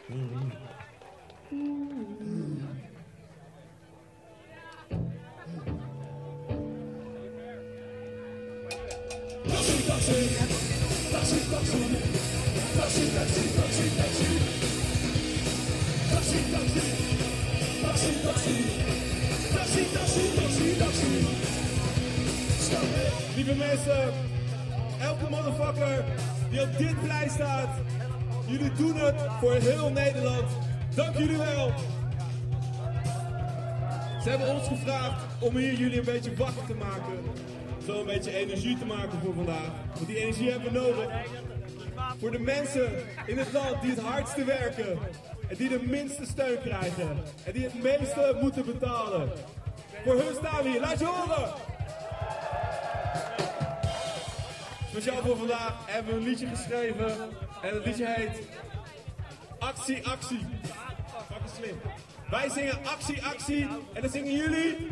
Lieve mensen, elke motherfucker die op dit plein staat, jullie doen het voor heel Nederland. Dank jullie wel. Ze hebben ons gevraagd om hier jullie een beetje wakker te maken. Zo een beetje energie te maken voor vandaag. Want die energie hebben we nodig. Voor de mensen in het land die het hardste werken. En die de minste steun krijgen. En die het meeste moeten betalen. Voor hun staan we hier. Laat je horen! Speciaal voor vandaag hebben we een liedje geschreven. En het liedje heet Actie, Actie. Fucking slim. Wij zingen Actie, Actie. En dan zingen jullie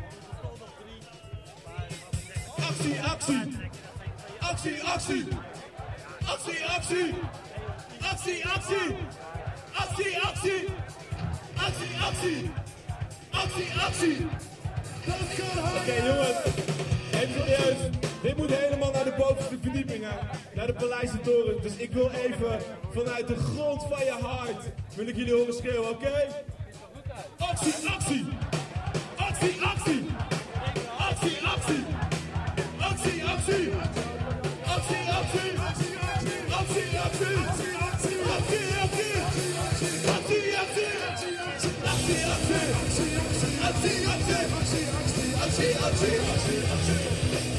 Actie, Actie. Actie, Actie. Actie, Actie. Actie, Actie. Actie, Actie. Actie, Actie. Actie, Actie. Oké, jongens. Even serieus. Dit moet helemaal naar de bovenste verdiepingen. Naar de Paleizen Toren. Dus ik wil even vanuit de grond van je hart. Wil ik jullie horen schreeuwen, oké? Actie, actie! Actie, actie! Actie, actie! Actie, actie! Actie, actie! Actie, actie! Actie, actie! Actie, actie! Actie, actie! Actie, actie! Actie, actie!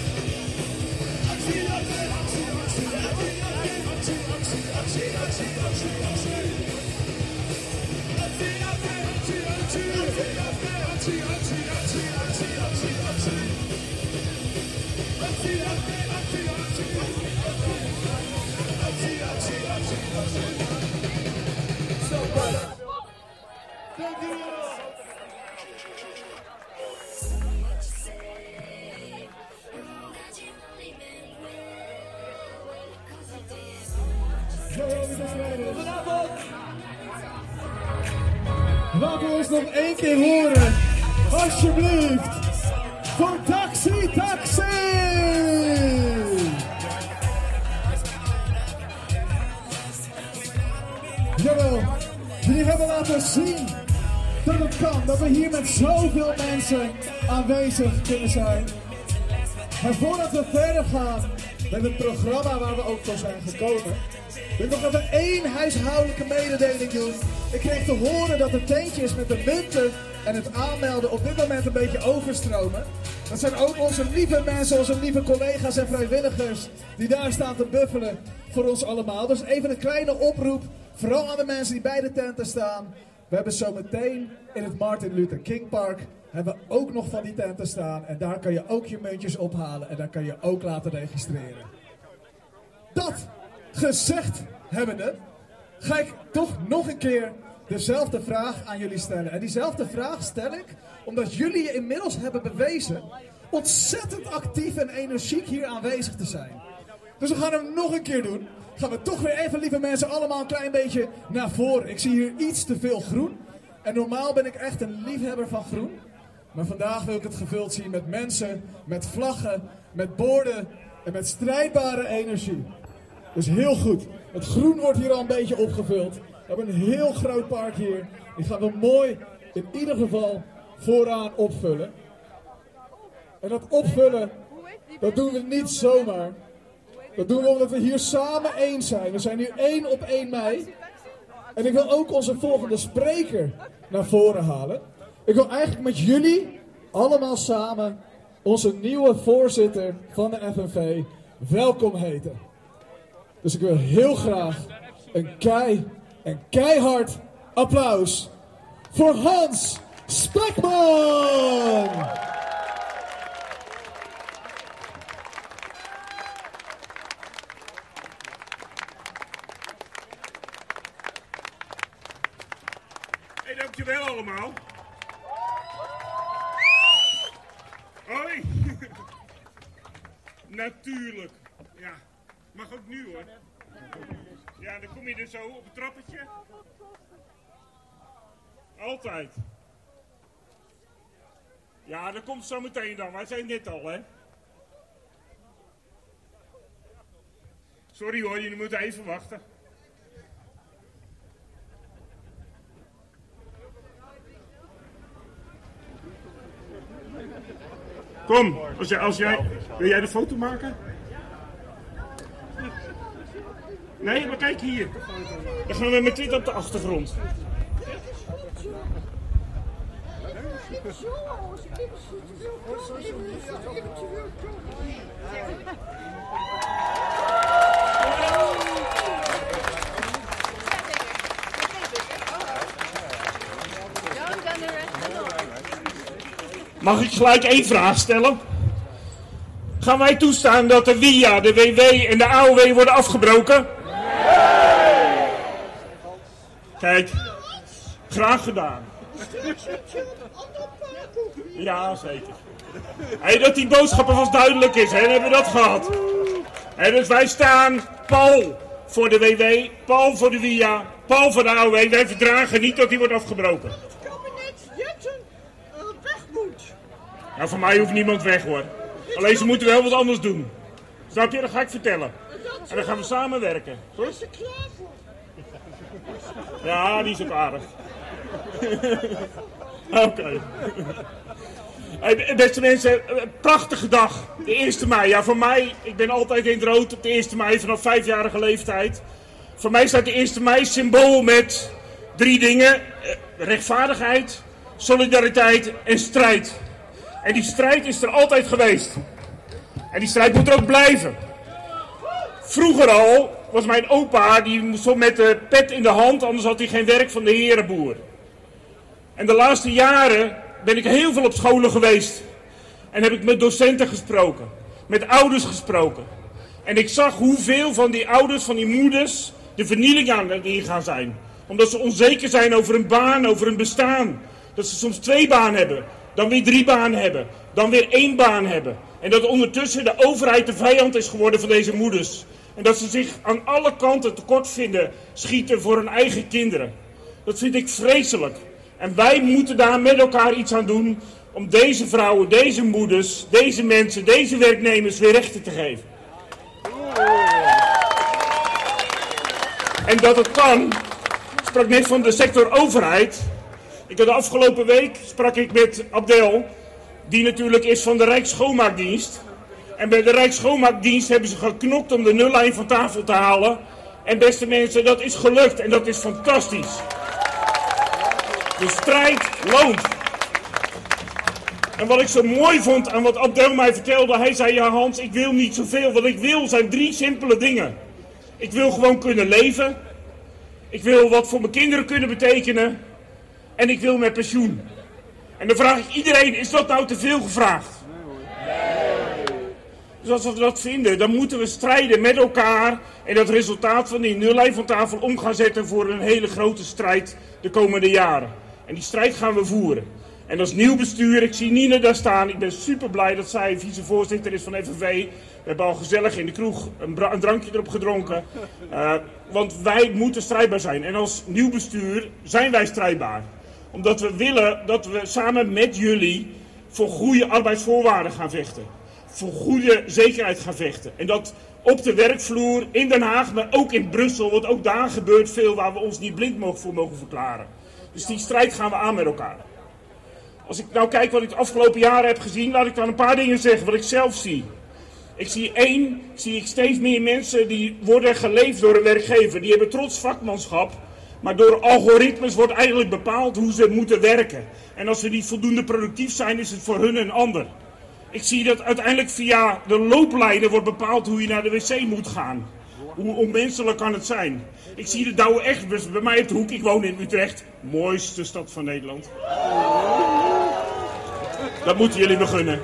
Laten we ons nog één keer horen, alsjeblieft, voor Taxi Taxi! Jawel, jullie hebben laten zien dat het kan, dat we hier met zoveel mensen aanwezig kunnen zijn. En voordat we verder gaan met het programma waar we ook voor zijn gekomen, wil ik nog even één huishoudelijke mededeling doen. Ik kreeg te horen dat de tentjes met de munten en het aanmelden op dit moment een beetje overstromen. Dat zijn ook onze lieve mensen, onze lieve collega's en vrijwilligers die daar staan te buffelen voor ons allemaal. Dus even een kleine oproep, vooral aan de mensen die bij de tenten staan. We hebben zo meteen in het Martin Luther King Park hebben we ook nog van die tenten staan. En daar kan je ook je muntjes ophalen en daar kan je ook laten registreren. Dat gezegd hebbende, ga ik toch nog een keer dezelfde vraag aan jullie stellen. En diezelfde vraag stel ik omdat jullie je inmiddels hebben bewezen ontzettend actief en energiek hier aanwezig te zijn. Dus we gaan hem nog een keer doen. Gaan we toch weer even, lieve mensen, allemaal een klein beetje naar voren. Ik zie hier iets te veel groen. En normaal ben ik echt een liefhebber van groen. Maar vandaag wil ik het gevuld zien met mensen, met vlaggen, met borden en met strijdbare energie. Dus heel goed. Het groen wordt hier al een beetje opgevuld. We hebben een heel groot park hier. Die gaan we mooi, in ieder geval, vooraan opvullen. En dat opvullen, dat doen we niet zomaar. Dat doen we omdat we hier samen één zijn. We zijn nu 1 op 1 mei. En ik wil ook onze volgende spreker naar voren halen. Ik wil eigenlijk met jullie allemaal samen onze nieuwe voorzitter van de FNV welkom heten. Dus ik wil heel graag een keihard applaus voor Hans Spekman! Hey, dankjewel allemaal. Hoi. Natuurlijk. Ja, mag ook nu hoor. Ja, dan kom je er zo op het trappetje. Altijd. Ja, dat komt zo meteen dan. Wij zijn dit al, hè. Sorry hoor, jullie moeten even wachten. Kom, wil jij de foto maken? Nee, maar kijk hier. Dan gaan we met dit op de achtergrond. Mag ik gelijk één vraag stellen? Gaan wij toestaan dat de WIA, de WW en de AOW worden afgebroken? Nee! Kijk, graag gedaan. Ja, zeker. Hey, dat die boodschap alvast duidelijk is, hè? Dan hebben we dat gehad. Hey, dus wij staan Paul voor de WW, Paul voor de WIA, Paul voor de AOW. Wij verdragen niet dat die wordt afgebroken. Het kabinet Jetten weg moet. Nou, voor mij hoeft niemand weg, hoor. Alleen ze moeten wel wat anders doen. Snap je? Dat ga ik vertellen. En dan gaan we samenwerken. Goed? Is er klaar voor? Ja, die is ook aardig. Oké. Hey, beste mensen, prachtige dag. De 1 mei. Ja, voor mij, ik ben altijd in het rood op de 1 mei vanaf 5-jarige leeftijd. Voor mij staat de 1 mei symbool met 3 dingen. Rechtvaardigheid, solidariteit en strijd. En die strijd is er altijd geweest. En die strijd moet er ook blijven. Vroeger al was mijn opa, die stond met de pet in de hand, anders had hij geen werk van de herenboer. En de laatste jaren ben ik heel veel op scholen geweest. En heb ik met docenten gesproken. Met ouders gesproken. En ik zag hoeveel van die ouders, van die moeders, de vernieling aan het ingaan zijn. Omdat ze onzeker zijn over een baan, over een bestaan. Dat ze soms 2 banen hebben. Dan weer 3 banen hebben. Dan weer 1 baan hebben. En dat ondertussen de overheid de vijand is geworden van deze moeders. En dat ze zich aan alle kanten tekort schieten voor hun eigen kinderen. Dat vind ik vreselijk. En wij moeten daar met elkaar iets aan doen om deze vrouwen, deze moeders, deze mensen, deze werknemers weer rechten te geven. En dat het kan, ik sprak net van de sector overheid. De afgelopen week sprak ik met Abdel, die natuurlijk is van de Rijksschoonmaakdienst. En bij de Rijksschoonmaakdienst hebben ze geknokt om de nullijn van tafel te halen. En beste mensen, dat is gelukt en dat is fantastisch. De strijd loont. En wat ik zo mooi vond aan wat Abdel mij vertelde, hij zei, ja Hans, ik wil niet zoveel. Wat ik wil zijn 3 simpele dingen. Ik wil gewoon kunnen leven. Ik wil wat voor mijn kinderen kunnen betekenen. En ik wil met pensioen. En dan vraag ik iedereen, is dat nou te veel gevraagd? Nee. Dus als we dat vinden, dan moeten we strijden met elkaar. En dat resultaat van die nullijn van tafel om gaan zetten voor een hele grote strijd de komende jaren. En die strijd gaan we voeren. En als nieuw bestuur, ik zie Nina daar staan. Ik ben super blij dat zij vicevoorzitter is van FNV. We hebben al gezellig in de kroeg een drankje erop gedronken. Want wij moeten strijdbaar zijn. En als nieuw bestuur zijn wij strijdbaar. Omdat we willen dat we samen met jullie voor goede arbeidsvoorwaarden gaan vechten. Voor goede zekerheid gaan vechten. En dat op de werkvloer in Den Haag, maar ook in Brussel. Want ook daar gebeurt veel waar we ons niet blind voor mogen verklaren. Dus die strijd gaan we aan met elkaar. Als ik nou kijk wat ik de afgelopen jaren heb gezien, laat ik dan een paar dingen zeggen wat ik zelf zie. Ik zie steeds meer mensen die worden geleefd door een werkgever. Die hebben trots vakmanschap, maar door algoritmes wordt eigenlijk bepaald hoe ze moeten werken. En als ze niet voldoende productief zijn, is het voor hun een ander. Ik zie dat uiteindelijk via de looplijnen wordt bepaald hoe je naar de wc moet gaan. Hoe onmenselijk kan het zijn? Ik zie de Douwe Egberts bij mij op de hoek. Ik woon in Utrecht. Mooiste stad van Nederland. Dat moeten jullie me gunnen.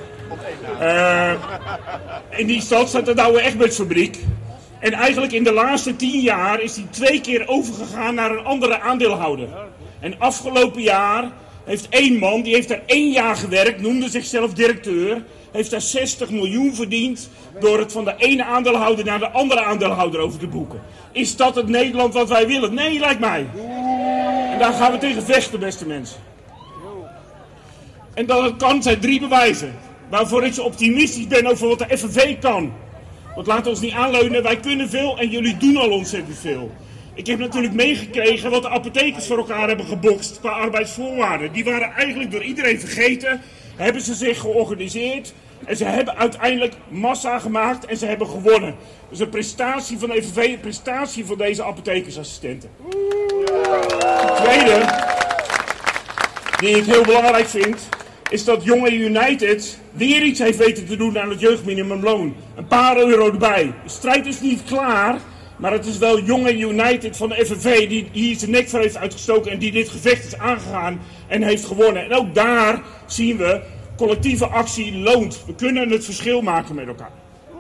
In die stad staat de Douwe Egberts fabriek. En eigenlijk in de laatste 10 jaar is die 2 keer overgegaan naar een andere aandeelhouder. En afgelopen jaar heeft 1 man, die heeft daar 1 jaar gewerkt, noemde zichzelf directeur. Heeft daar 60 miljoen verdiend door het van de ene aandeelhouder naar de andere aandeelhouder over te boeken. Is dat het Nederland wat wij willen? Nee, lijkt mij. En En daar gaan we tegen vechten, beste mensen. En dat het kan zijn 3 bewijzen. Waarvoor ik zo optimistisch ben over wat de FNV kan. Want laten we ons niet aanleunen, wij kunnen veel en jullie doen al ontzettend veel. Ik heb natuurlijk meegekregen wat de apothekers voor elkaar hebben gebokst qua arbeidsvoorwaarden. Die waren eigenlijk door iedereen vergeten. Hebben ze zich georganiseerd. En ze hebben uiteindelijk massa gemaakt en ze hebben gewonnen. Dus een prestatie van de FNV, een prestatie van deze apothekersassistenten. Het tweede, die ik heel belangrijk vind, is dat Jonge United weer iets heeft weten te doen aan het jeugdminimumloon. Een paar euro erbij. De strijd is niet klaar, maar het is wel Jonge United van de FNV die hier zijn nek voor heeft uitgestoken en die dit gevecht is aangegaan en heeft gewonnen. En ook daar zien we, collectieve actie loont. We kunnen het verschil maken met elkaar.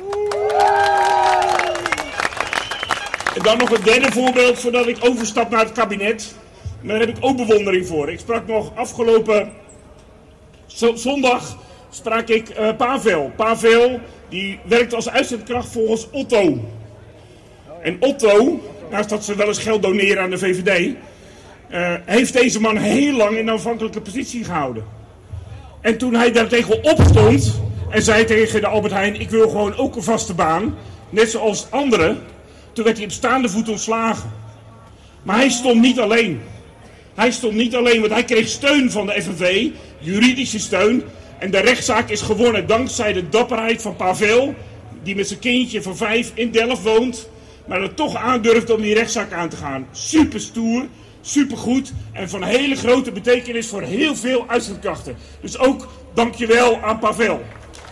En dan nog een derde voorbeeld voordat ik overstap naar het kabinet. Maar daar heb ik ook bewondering voor. Ik sprak nog afgelopen zondag sprak ik Pavel. Pavel die werkt als uitzendkracht volgens Otto. En Otto, naast dat ze wel eens geld doneren aan de VVD, heeft deze man heel lang in een afhankelijke positie gehouden. En toen hij daar tegen opstond en zei tegen de Albert Heijn, ik wil gewoon ook een vaste baan, net zoals anderen, toen werd hij op staande voet ontslagen. Maar hij stond niet alleen. Hij stond niet alleen, want hij kreeg steun van de FNV, juridische steun. En de rechtszaak is gewonnen dankzij de dapperheid van Pavel, die met zijn kindje van 5 in Delft woont, maar er toch aandurft om die rechtszaak aan te gaan. Super stoer, super goed en van hele grote betekenis voor heel veel uitzendkrachten. Dus ook dankjewel aan Pavel.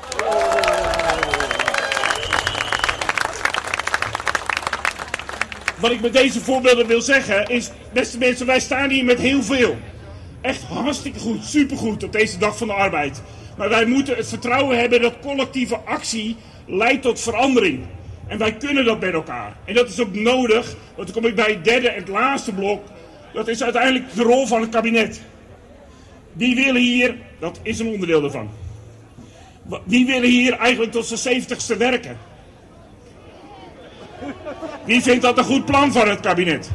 Wat ik met deze voorbeelden wil zeggen is, beste mensen, wij staan hier met heel veel. Echt hartstikke goed, supergoed op deze dag van de arbeid. Maar wij moeten het vertrouwen hebben dat collectieve actie leidt tot verandering. En wij kunnen dat met elkaar. En dat is ook nodig, want dan kom ik bij het derde en het laatste blok. Dat is uiteindelijk de rol van het kabinet. Wie willen hier, dat is een onderdeel ervan. Wie willen hier eigenlijk tot zijn 70ste werken? Wie vindt dat een goed plan van het kabinet?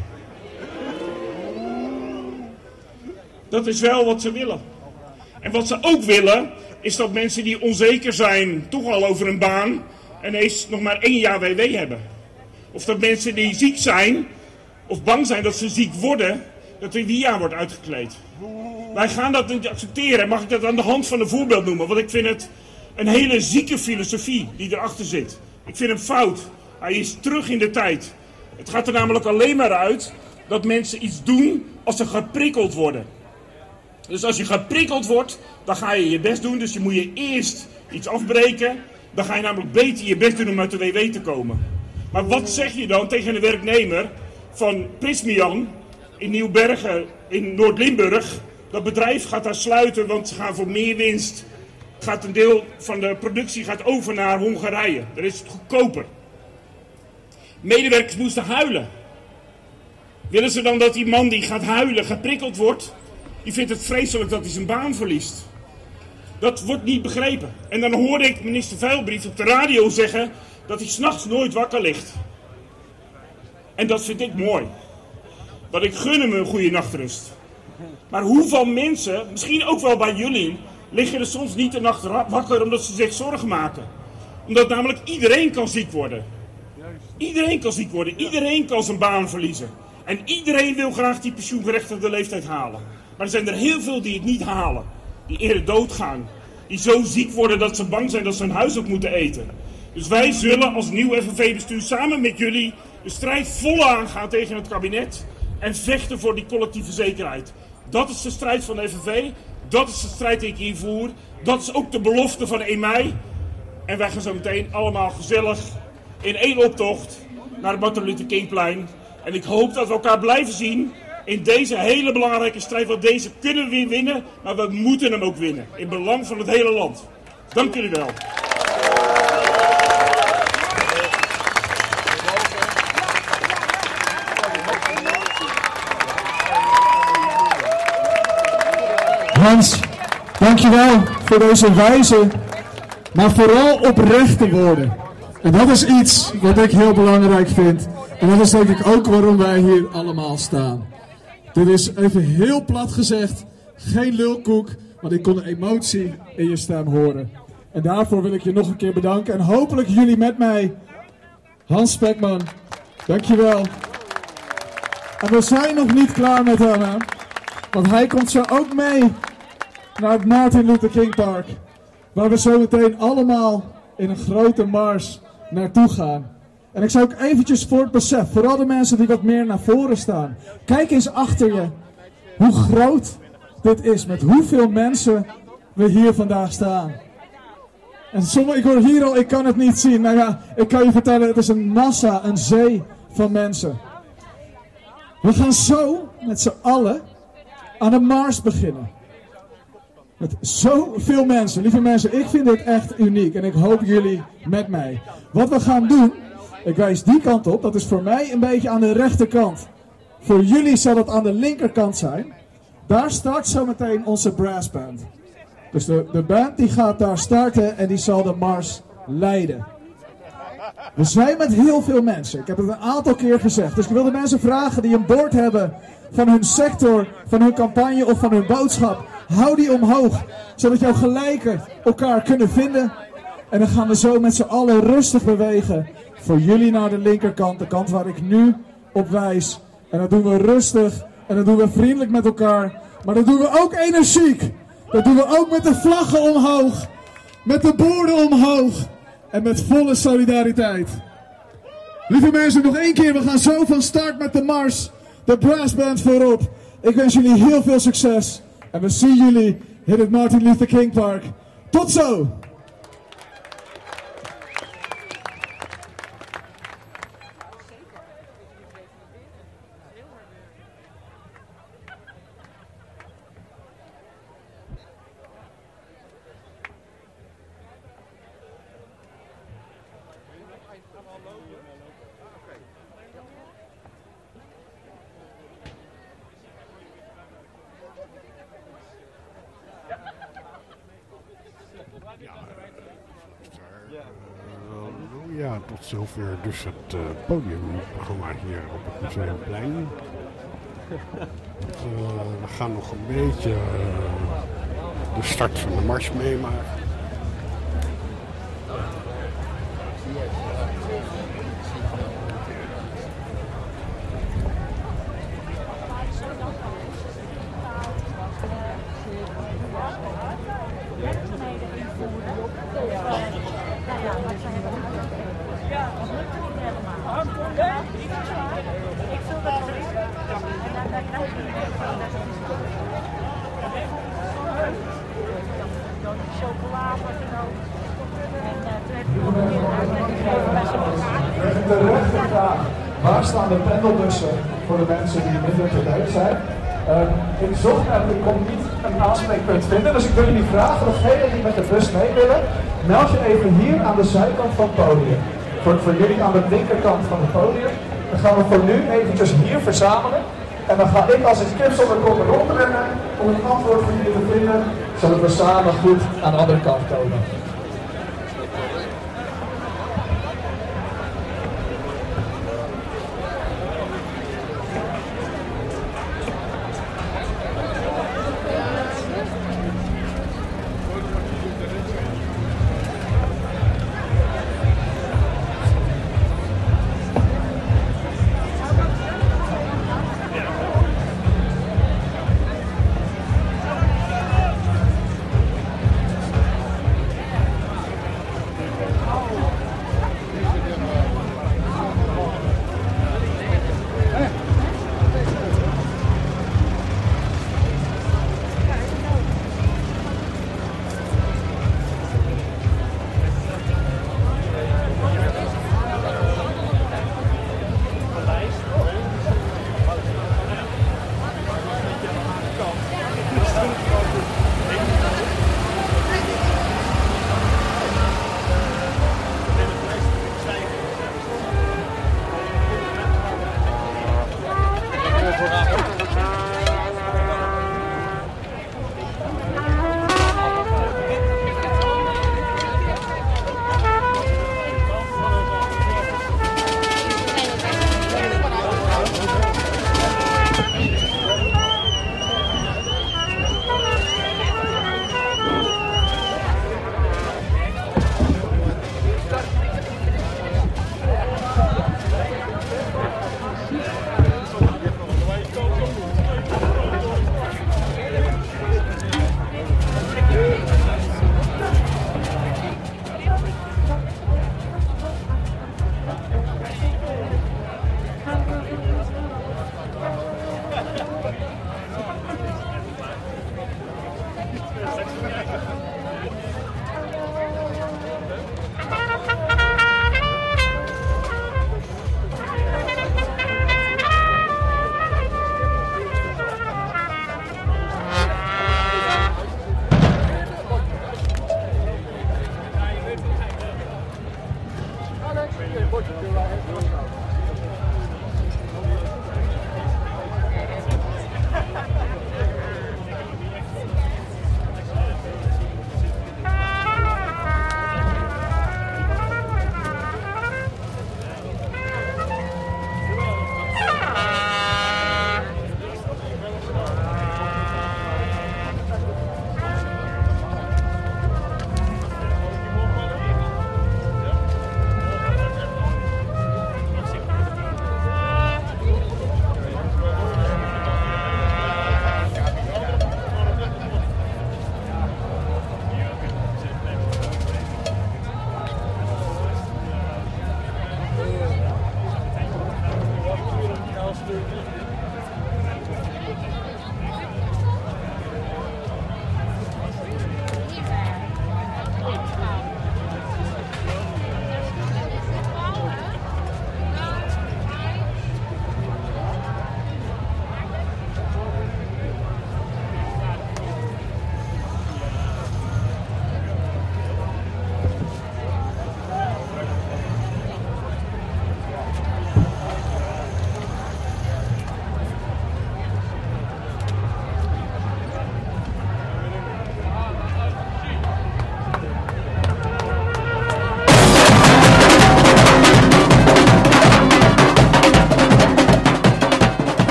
Dat is wel wat ze willen. En wat ze ook willen, is dat mensen die onzeker zijn, toch al over een baan, ineens nog maar 1 jaar WW hebben. Of dat mensen die ziek zijn, of bang zijn dat ze ziek worden, dat er WIA wordt uitgekleed. Wij gaan dat niet accepteren. Mag ik dat aan de hand van een voorbeeld noemen? Want ik vind het een hele zieke filosofie die erachter zit. Ik vind hem fout. Hij is terug in de tijd. Het gaat er namelijk alleen maar uit dat mensen iets doen als ze geprikkeld worden. Dus als je geprikkeld wordt, dan ga je je best doen. Dus je moet je eerst iets afbreken. Dan ga je namelijk beter je best doen om uit de WW te komen. Maar wat zeg je dan tegen een werknemer van Prismian in Nieuwbergen in Noord-Limburg? Dat bedrijf gaat daar sluiten, want ze gaan voor meer winst. Gaat een deel van de productie gaat over naar Hongarije. Daar is het goedkoper. Medewerkers moesten huilen. Willen ze dan dat die man die gaat huilen geprikkeld wordt? Die vindt het vreselijk dat hij zijn baan verliest. Dat wordt niet begrepen. En dan hoorde ik minister Veilbrief op de radio zeggen dat hij 's nachts nooit wakker ligt. En dat vind ik mooi. Want ik gun hem een goede nachtrust. Maar hoeveel mensen, misschien ook wel bij jullie, liggen er soms niet de nacht wakker omdat ze zich zorgen maken? Omdat namelijk iedereen kan ziek worden. Iedereen kan ziek worden. Iedereen kan zijn baan verliezen. En iedereen wil graag die pensioengerechtigde leeftijd halen. Maar er zijn er heel veel die het niet halen. Die eerder doodgaan. Die zo ziek worden dat ze bang zijn dat ze hun huis ook moeten eten. Dus wij zullen als nieuw FNV-bestuur samen met jullie de strijd vol aangaan tegen het kabinet. En vechten voor die collectieve zekerheid. Dat is de strijd van de FNV. Dat is de strijd die ik hier voer. Dat is ook de belofte van 1 mei. En wij gaan zo meteen allemaal gezellig in 1 optocht naar het Martin Luther Kingplein. En ik hoop dat we elkaar blijven zien in deze hele belangrijke strijd. Want deze kunnen we weer winnen, maar we moeten hem ook winnen. In belang van het hele land. Dank jullie wel. Hans, dankjewel voor deze wijze, maar vooral oprechte woorden. En dat is iets wat ik heel belangrijk vind. En dat is denk ik ook waarom wij hier allemaal staan. Dit is even heel plat gezegd, geen lulkoek, want ik kon de emotie in je stem horen. En daarvoor wil ik je nog een keer bedanken en hopelijk jullie met mij. Hans Spekman, dankjewel. En we zijn nog niet klaar met hem, hè? Want hij komt zo ook mee naar het Martin Luther King Park. Waar we zo meteen allemaal in een grote mars naartoe gaan. En ik zou ook eventjes voor het besef, vooral de mensen die wat meer naar voren staan. Kijk eens achter je hoe groot dit is, met hoeveel mensen we hier vandaag staan. En ik hoor hier al, ik kan het niet zien. Nou ja, ik kan je vertellen, het is een massa, een zee van mensen. We gaan zo met z'n allen aan de mars beginnen. Met zoveel mensen. Lieve mensen, ik vind dit echt uniek. En ik hoop jullie met mij. Wat we gaan doen, ik wijs die kant op. Dat is voor mij een beetje aan de rechterkant. Voor jullie zal het aan de linkerkant zijn. Daar start zo meteen onze brassband. Dus de band die gaat daar starten en die zal de mars leiden. We zijn met heel veel mensen. Ik heb het een aantal keer gezegd. Dus ik wil de mensen vragen die een bord hebben van hun sector, van hun campagne of van hun boodschap. Hou die omhoog, zodat jouw gelijken elkaar kunnen vinden. En dan gaan we zo met z'n allen rustig bewegen. Voor jullie naar de linkerkant, de kant waar ik nu op wijs. En dat doen we rustig en dat doen we vriendelijk met elkaar. Maar dat doen we ook energiek. Dat doen we ook met de vlaggen omhoog. Met de borden omhoog. En met volle solidariteit. Lieve mensen, nog één keer. We gaan zo van start met de mars. De brassband voorop. Ik wens jullie heel veel succes. En we zien jullie in het Martin Luther King Park. Tot zo! Ja, tot zover dus het podiumprogramma hier op het Museumplein. We gaan nog een beetje de start van de mars meemaken. Waar staan de pendelbussen voor de mensen die minder geluid zijn? Ik zocht en ik kon niet een aanspreekpunt vinden, dus ik wil jullie vragen, degenen die met de bus mee willen, meld je even hier aan de zijkant van het podium. Voor jullie aan de linkerkant van het podium. Dan gaan we voor nu eventjes hier verzamelen. En dan ga ik als een kip zonder kop rondrennen om een antwoord voor jullie te vinden, zodat we samen goed aan de andere kant komen.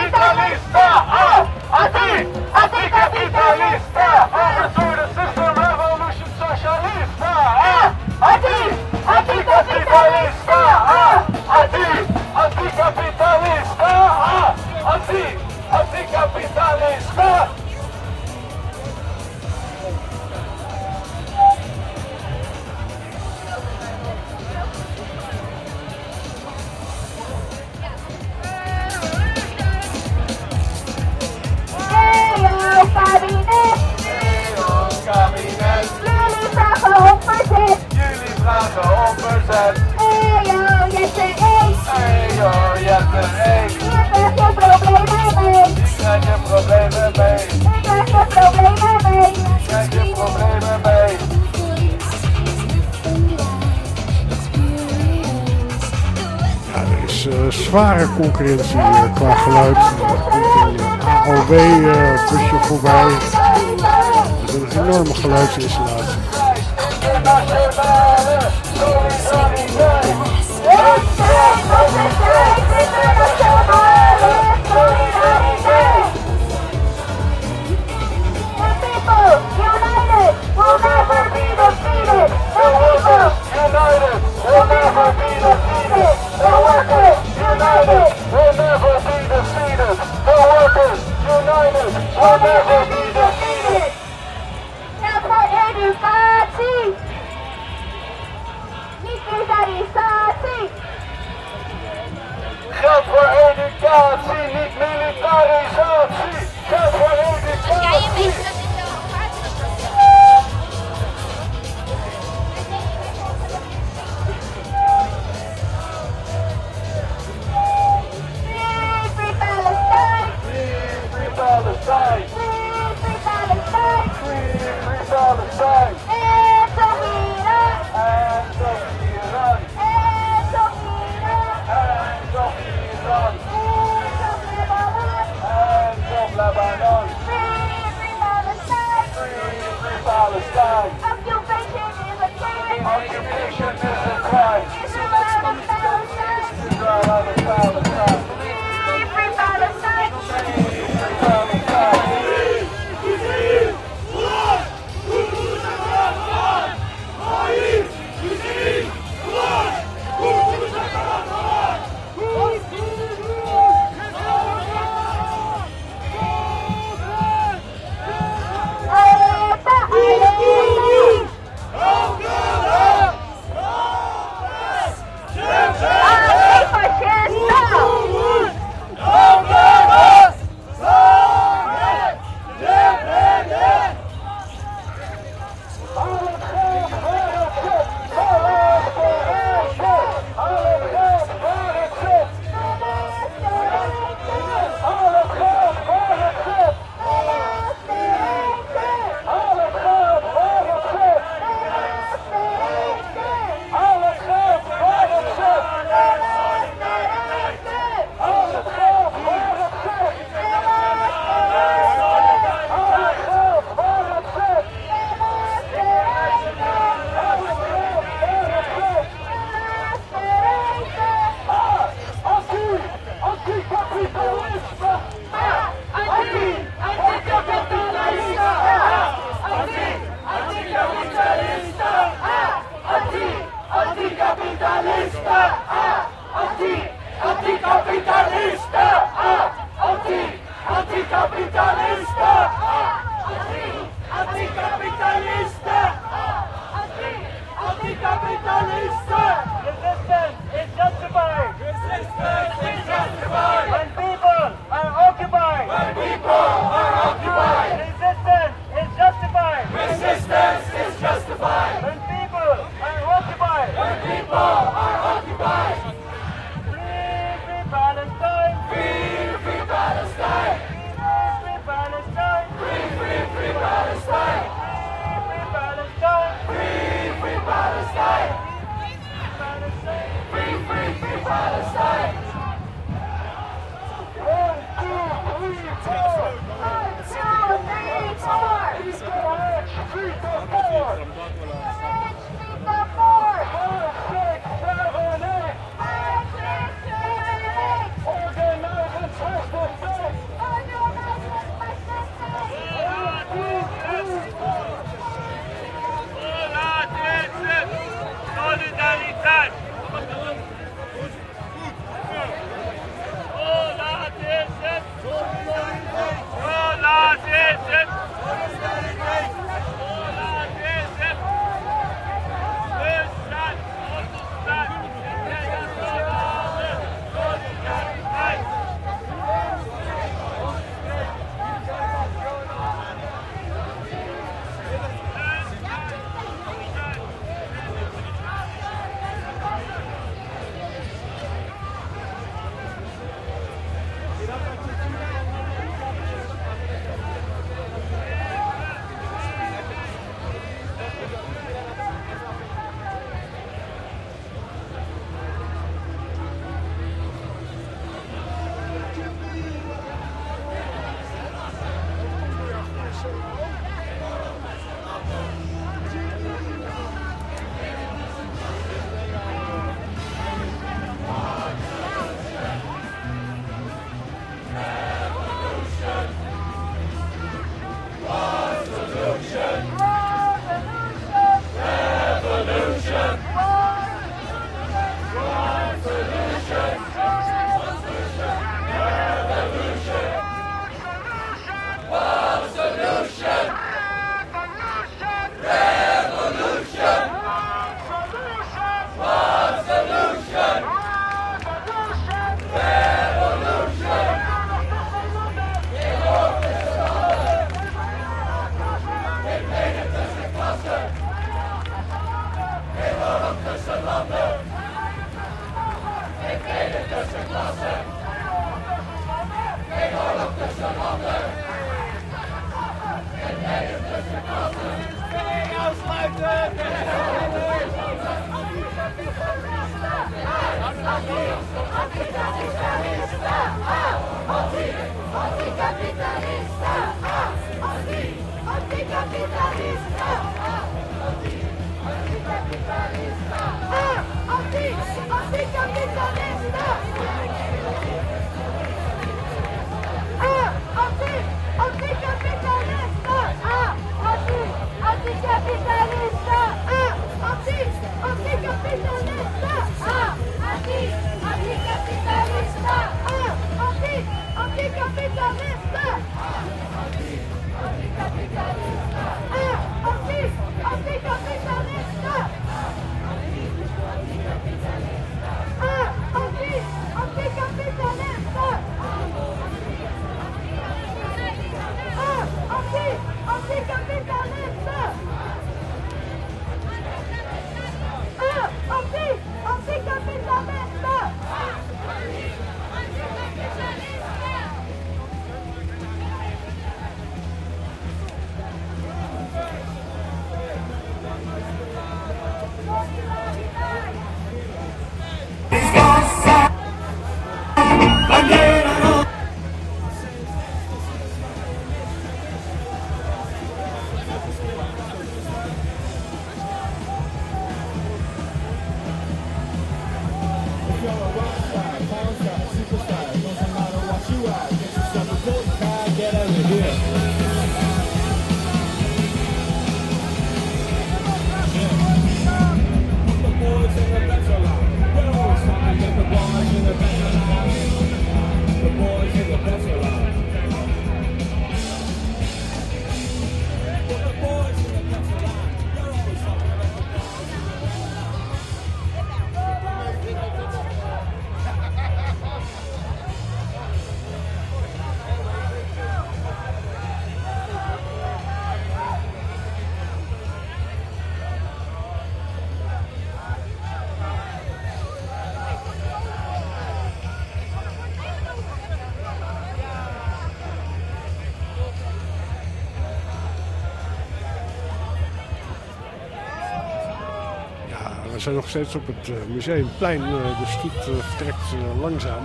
Anticapitalista, anticapitalista, overthrow the system, revolution socialista, anticapitalista, anticapitalista, anticapitalista. Jullie vragen om verzet. Eyo, Jette eens. Eyo, Jette eens. Hier krijg je problemen mee. Hier krijg je problemen mee. Hier krijg je problemen mee. Hier krijg je problemen mee. Ja, er is zware concurrentie qua geluid. Er komt een AOW-busje voorbij. Met een enorme geluidsinstallatie. Internationale solidariteit. Geld voor educatie, niet militarisatie. Geld voor educatie. Palestine! Free Palestine! Free Palestine! Hands of Iran! Hands of Iran! Hands of Iran! Hands of Iran! Hands of Lebanon! Free Palestine! Free Palestine! Occupation is a crime! Occupation is a crime! Israel of Palestine! Israel of Palestine! Free Palestine! Free Palestine! Free Palestine! We zijn nog steeds op het Museumplein. De stoet vertrekt langzaam.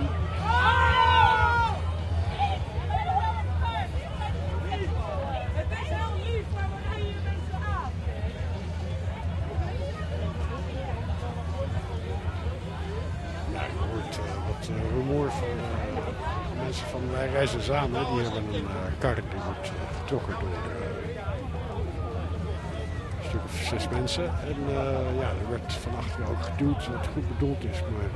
Ja, je hoort wat rumoer van mensen van Wij Reizen Samen. Die hebben een kar die wordt getrokken door een stuk of 6 mensen. En ja, er werd van achteren ook geduwd wat goed bedoeld is, maar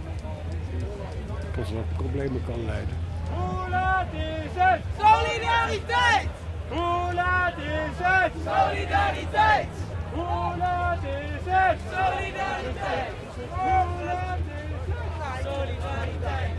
tot wat problemen kan leiden. Hoe laat is het? Solidariteit! Hoe laat is het? Solidariteit! Hoe laat is het? Solidariteit! Hoe laat is het? Solidariteit!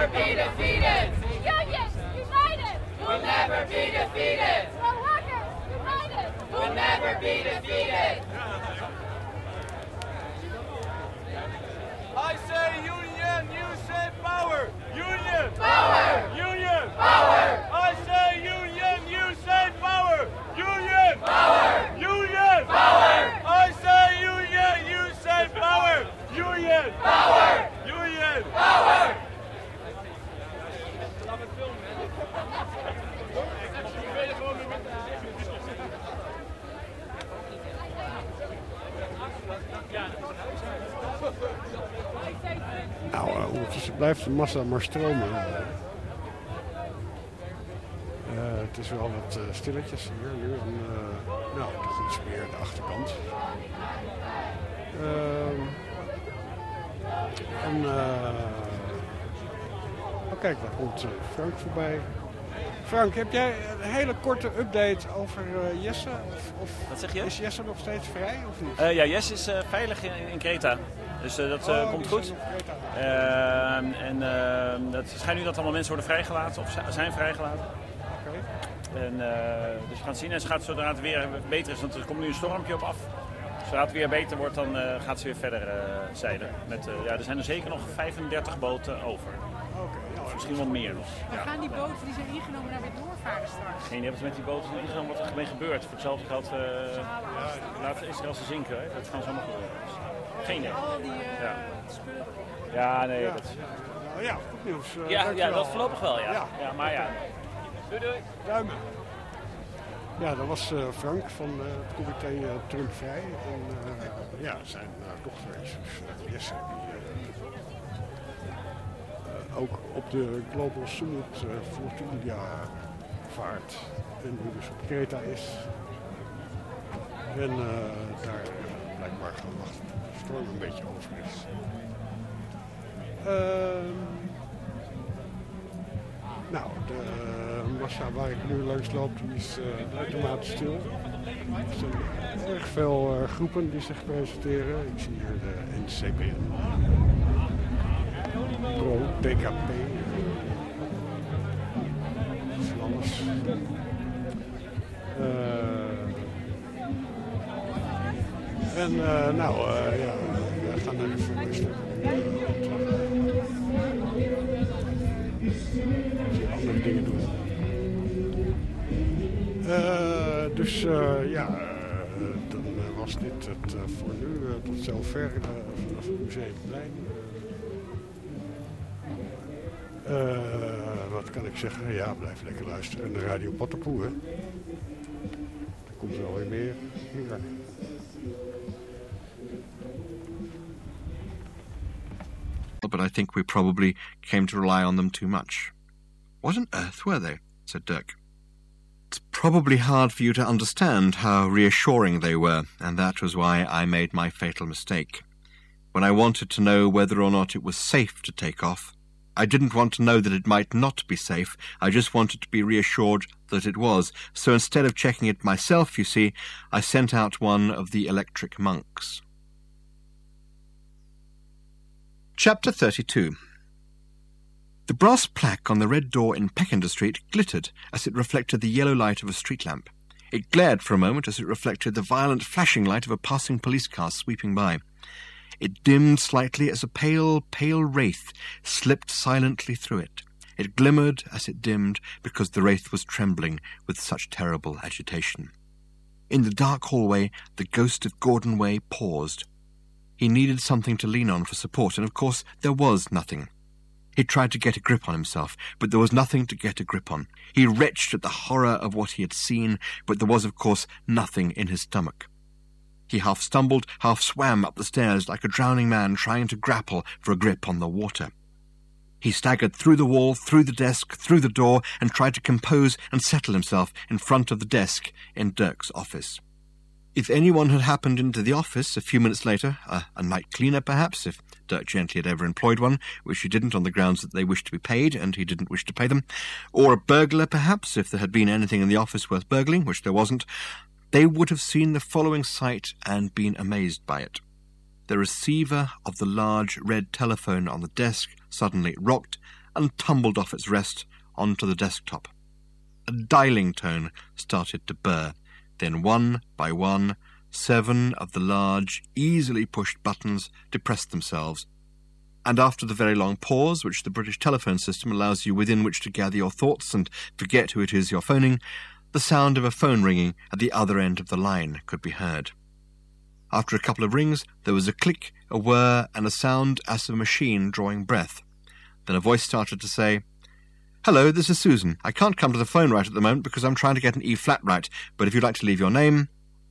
never be defeated. Unions united. We'll never be defeated. Our workers united. We'll never be defeated. I say union, you say power. Union. Power. Union. Power. I say union, you say power. Union. Power. Union. Power. I say union, you say power. Union. Power. Union. Power. Nou, ondertussen blijft de massa maar stromen. Het is wel wat stilletjes hier nu. Nou, toch iets meer de achterkant. Kijk, daar komt Frank voorbij. Frank, heb jij een hele korte update over Jesse? Of Wat zeg je? Is Jesse nog steeds vrij of niet? Ja, Jesse is veilig in Kreta. Dus dat komt goed. Het schijnt nu dat allemaal mensen worden vrijgelaten of zijn vrijgelaten. Okay. Dus we gaan zien. En ze gaat zodra het weer beter is, want er komt nu een stormpje op af. Zodra het weer beter wordt, dan gaat ze weer verder zeilen. Er zijn er zeker nog 35 boten over. Of misschien wel meer nog. Maar gaan die boten die zijn ingenomen daar weer doorvaren straks? Geen idee wat er met die boten is ingenomen, wat er ermee gebeurt. Voor hetzelfde geld laten Israël ze zinken. Hè? Dat gaan ze allemaal gebeuren. Dus, geen idee. Al die spullen. Ja, nee. Ja. Dat... Ja, goed nieuws. Ja, dat voorlopig wel, ja. Maar ja. Doei. Duimen. Ja, dat was Frank van het comité Trump Vrij. En zijn dochter is Jesse, die ook op de Global Summit Fortuna vaart. En nu dus op Kreta is. En daar blijkbaar gaan wachten tot de storm een beetje over is. Nou, de massa waar ik nu langs loop, die is uitermate stil. Er zijn erg veel groepen die zich presenteren. Ik zie hier de NCBN, Pro, PKP, van alles. We gaan er even rustig. Andere dingen doen. Dan was dit het voor nu. Tot zover vanaf het Museumplein. Wat kan ik zeggen? Ja, blijf lekker luisteren naar Radio Pattenpoe. Er komt er alweer meer hier. But I think we probably came to rely on them too much. What on earth were they? Said Dirk. It's probably hard for you to understand how reassuring they were, and that was why I made my fatal mistake. When I wanted to know whether or not it was safe to take off, I didn't want to know that it might not be safe. I just wanted to be reassured that it was. So instead of checking it myself, you see, I sent out one of the electric monks. Chapter 32. The brass plaque on the red door in Peckender Street glittered as it reflected the yellow light of a street lamp. It glared for a moment as it reflected the violent flashing light of a passing police car sweeping by. It dimmed slightly as a pale, pale wraith slipped silently through it. It glimmered as it dimmed because the wraith was trembling with such terrible agitation. In the dark hallway, the ghost of Gordon Way paused. He needed something to lean on for support, and of course there was nothing. He tried to get a grip on himself, but there was nothing to get a grip on. He retched at the horror of what he had seen, but there was, of course, nothing in his stomach. He half stumbled, half swam up the stairs like a drowning man trying to grapple for a grip on the water. He staggered through the wall, through the desk, through the door, and tried to compose and settle himself in front of the desk in Dirk's office. If anyone had happened into the office a few minutes later, a night cleaner perhaps, if Dirk Gently had ever employed one, which he didn't on the grounds that they wished to be paid, and he didn't wish to pay them, or a burglar perhaps, if there had been anything in the office worth burgling, which there wasn't, they would have seen the following sight and been amazed by it. The receiver of the large red telephone on the desk suddenly rocked and tumbled off its rest onto the desktop. A dialing tone started to burr. Then one by one, 7 of the large, easily pushed buttons depressed themselves. And after the very long pause which the British telephone system allows you within which to gather your thoughts and forget who it is you're phoning, the sound of a phone ringing at the other end of the line could be heard. After a couple of rings, there was a click, a whir, and a sound as of a machine drawing breath. Then a voice started to say, "Hello, this is Susan. I can't come to the phone right at the moment because I'm trying to get an E-flat right, but if you'd like to leave your name..."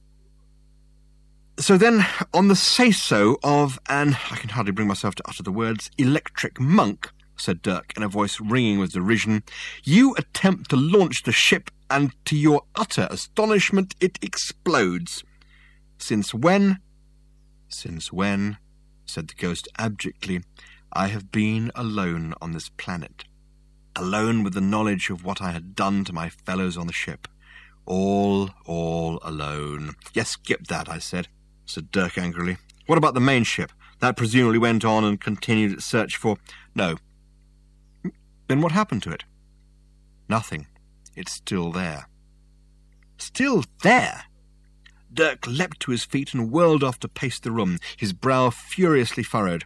So then, on the say-so of an, I can hardly bring myself to utter the words, electric monk, said Dirk in a voice ringing with derision, "you attempt to launch the ship, and to your utter astonishment it explodes. Since when?" "Since when," said the ghost abjectly, "I have been alone on this planet. Alone with the knowledge of what I had done to my fellows on the ship. All alone." "Yes, skip that," I said Dirk angrily. "What about the main ship? That presumably went on and continued its search for..." "No." "Then what happened to it?" "Nothing. It's still there." "Still there?" Dirk leapt to his feet and whirled off to pace the room, his brow furiously furrowed.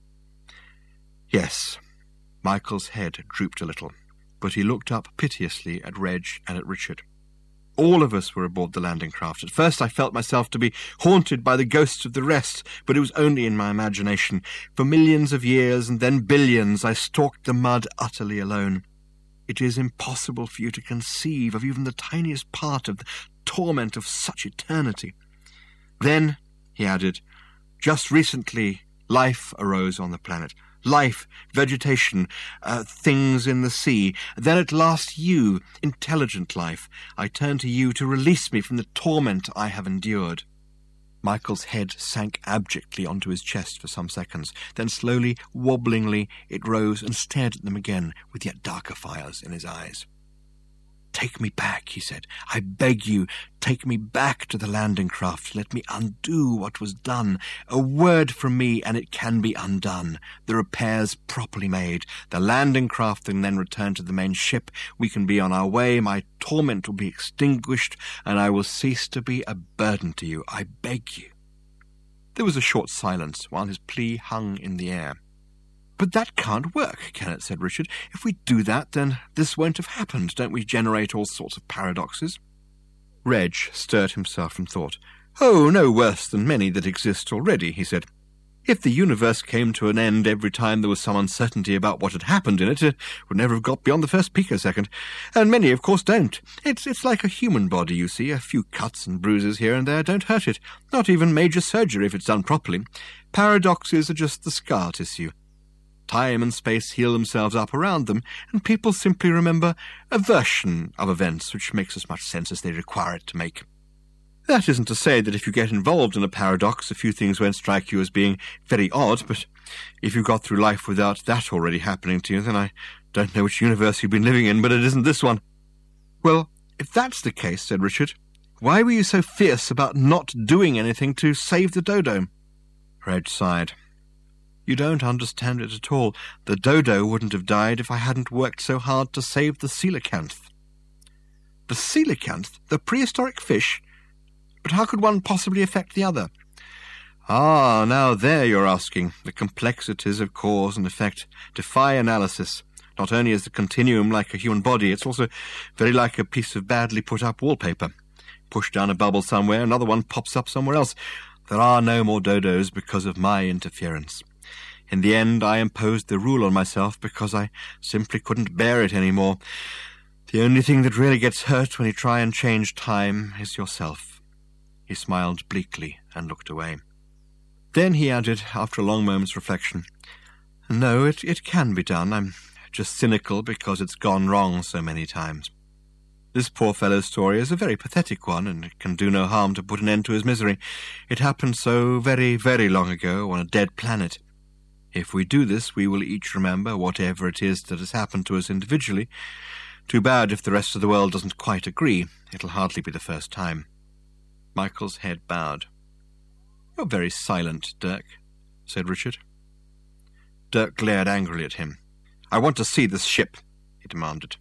"Yes." Michael's head drooped a little, but he looked up piteously at Reg and at Richard. "All of us were aboard the landing craft. At first I felt myself to be haunted by the ghosts of the rest, but it was only in my imagination. For millions of years, and then billions, I stalked the mud utterly alone. It is impossible for you to conceive of even the tiniest part of the torment of such eternity. Then," he added, "just recently, life arose on the planet. Life, vegetation, things in the sea. Then at last you, intelligent life. I turn to you to release me from the torment I have endured." Michael's head sank abjectly onto his chest for some seconds. Then slowly, wobblingly, it rose and stared at them again, with yet darker fires in his eyes. "Take me back," he said. "I beg you, take me back to the landing craft. Let me undo what was done. A word from me, and it can be undone. The repairs properly made. The landing craft can then return to the main ship. We can be on our way. My torment will be extinguished, and I will cease to be a burden to you. I beg you." There was a short silence while his plea hung in the air. "But that can't work," Kenneth said, Richard. "If we do that, then this won't have happened. Don't we generate all sorts of paradoxes?" Reg stirred himself and thought. "Oh, no worse than many that exist already," he said. "If the universe came to an end every time there was some uncertainty about what had happened in it, it would never have got beyond the first picosecond. And many, of course, don't. It's like a human body, you see. A few cuts and bruises here and there don't hurt it. Not even major surgery if it's done properly. Paradoxes are just the scar tissue. Time and space heal themselves up around them, and people simply remember a version of events which makes as much sense as they require it to make. That isn't to say that if you get involved in a paradox, a few things won't strike you as being very odd, but if you got through life without that already happening to you, then I don't know which universe you've been living in, but it isn't this one." "Well, if that's the case," said Richard, "why were you so fierce about not doing anything to save the dodo?" Reg sighed. "You don't understand it at all. The dodo wouldn't have died if I hadn't worked so hard to save the coelacanth." "The coelacanth? The prehistoric fish? But how could one possibly affect the other?" "Ah, now there you're asking. The complexities of cause and effect defy analysis. Not only is the continuum like a human body, it's also very like a piece of badly put-up wallpaper. Push down a bubble somewhere, another one pops up somewhere else. There are no more dodos because of my interference. In the end, I imposed the rule on myself because I simply couldn't bear it any more. The only thing that really gets hurt when you try and change time is yourself." He smiled bleakly and looked away. Then he added, after a long moment's reflection, "No, it can be done. I'm just cynical because it's gone wrong so many times. This poor fellow's story is a very pathetic one, and it can do no harm to put an end to his misery. It happened so very, very long ago on a dead planet. If we do this, we will each remember whatever it is that has happened to us individually. Too bad if the rest of the world doesn't quite agree. It'll hardly be the first time." Michael's head bowed. "You're very silent, Dirk," said Richard. Dirk glared angrily at him. "I want to see this ship," he demanded.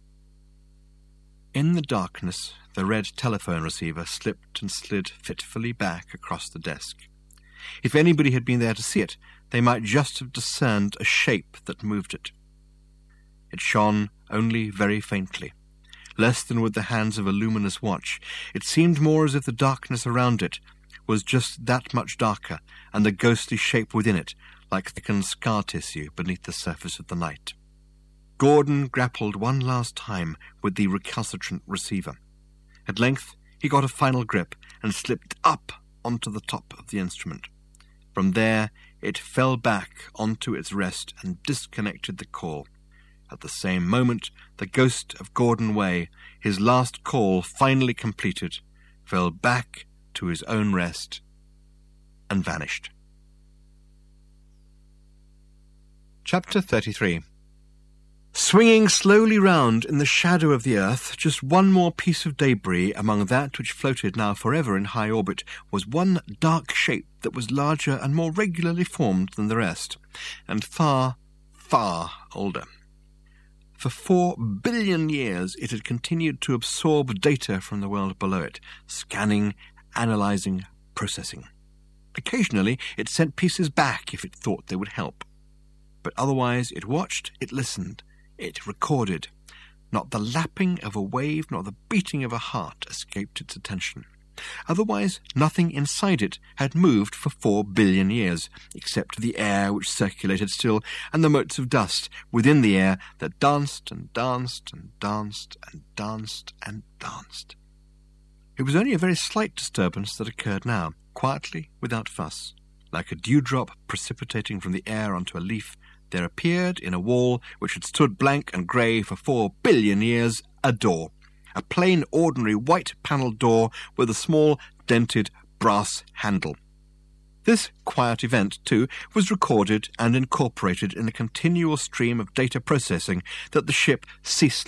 In the darkness, the red telephone receiver slipped and slid fitfully back across the desk. If anybody had been there to see it, they might just have discerned a shape that moved it. It shone only very faintly, less than with the hands of a luminous watch. It seemed more as if the darkness around it was just that much darker, and the ghostly shape within it like thickened scar tissue beneath the surface of the night. Gordon grappled one last time with the recalcitrant receiver. At length he got a final grip and slipped up onto the top of the instrument. From there it fell back onto its rest and disconnected the call. At the same moment, the ghost of Gordon Way, his last call finally completed, fell back to his own rest and vanished. Chapter 33. Swinging slowly round in the shadow of the earth, just one more piece of debris among that which floated now forever in high orbit, was one dark shape that was larger and more regularly formed than the rest, and far, far older. For 4 billion years it had continued to absorb data from the world below it, scanning, analysing, processing. Occasionally it sent pieces back if it thought they would help. But otherwise it watched, it listened, it recorded. Not the lapping of a wave nor the beating of a heart escaped its attention. Otherwise nothing inside it had moved for 4 billion years, except the air which circulated still, and the motes of dust within the air that danced and danced and danced and danced and danced. It was only a very slight disturbance that occurred now, quietly, without fuss. Like a dewdrop precipitating from the air onto a leaf, there appeared in a wall which had stood blank and grey for 4 billion years a door. A plain, ordinary, white-panelled door with a small, dented, brass handle. This quiet event, too, was recorded and incorporated in a continual stream of data processing that the ship ceaselessly